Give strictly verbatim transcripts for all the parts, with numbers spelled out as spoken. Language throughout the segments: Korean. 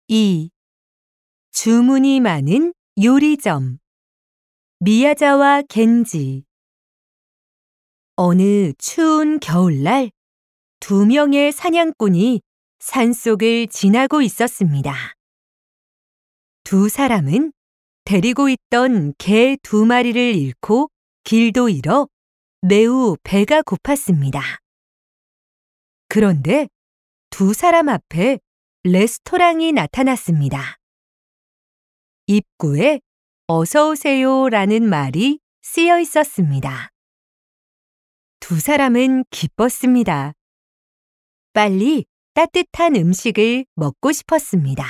이. 주문이 많은 요리점. 미야자와 겐지. 어느 추운 겨울날 두 명의 사냥꾼이 산속을 지나고 있었습니다. 두 사람은 데리고 있던 개 두 마리를 잃고 길도 잃어 매우 배가 고팠습니다. 그런데 두 사람 앞에 레스토랑이 나타났습니다. 입구에 어서 오세요라는 말이 쓰여 있었습니다. 두 사람은 기뻤습니다. 빨리 따뜻한 음식을 먹고 싶었습니다.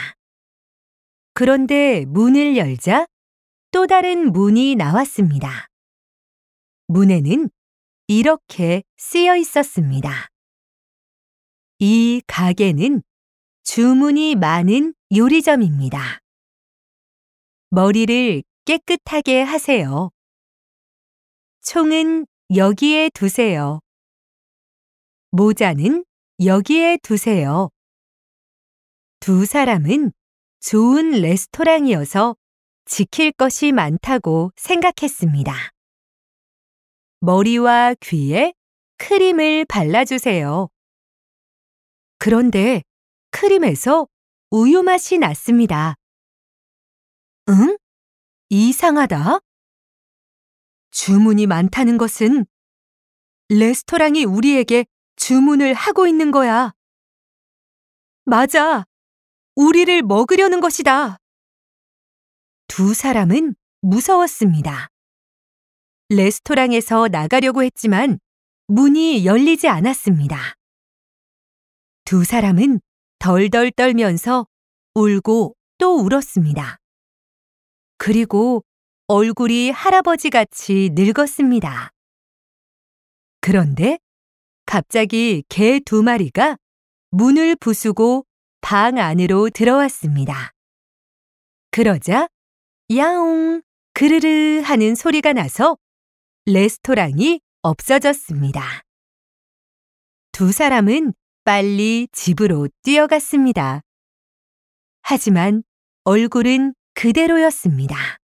그런데 문을 열자 또 다른 문이 나왔습니다. 문에는 이렇게 쓰여 있었습니다. 이 가게는 주문이 많은 요리점입니다. 머리를 깨끗하게 하세요. 총은 여기에 두세요. 모자는 여기에 두세요. 두 사람은 좋은 레스토랑이어서 지킬 것이 많다고 생각했습니다. 머리와 귀에 크림을 발라주세요. 그런데 크림에서 우유 맛이 났습니다. 응? 이상하다. 주문이 많다는 것은 레스토랑이 우리에게 주문을 하고 있는 거야. 맞아. 우리를 먹으려는 것이다. 두 사람은 무서웠습니다. 레스토랑에서 나가려고 했지만 문이 열리지 않았습니다. 두 사람은 덜덜 떨면서 울고 또 울었습니다. 그리고 얼굴이 할아버지같이 늙었습니다. 그런데 갑자기 개 두 마리가 문을 부수고 방 안으로 들어왔습니다. 그러자 야옹, 그르르 하는 소리가 나서 레스토랑이 없어졌습니다. 두 사람은 빨리 집으로 뛰어갔습니다. 하지만 얼굴은 그대로였습니다.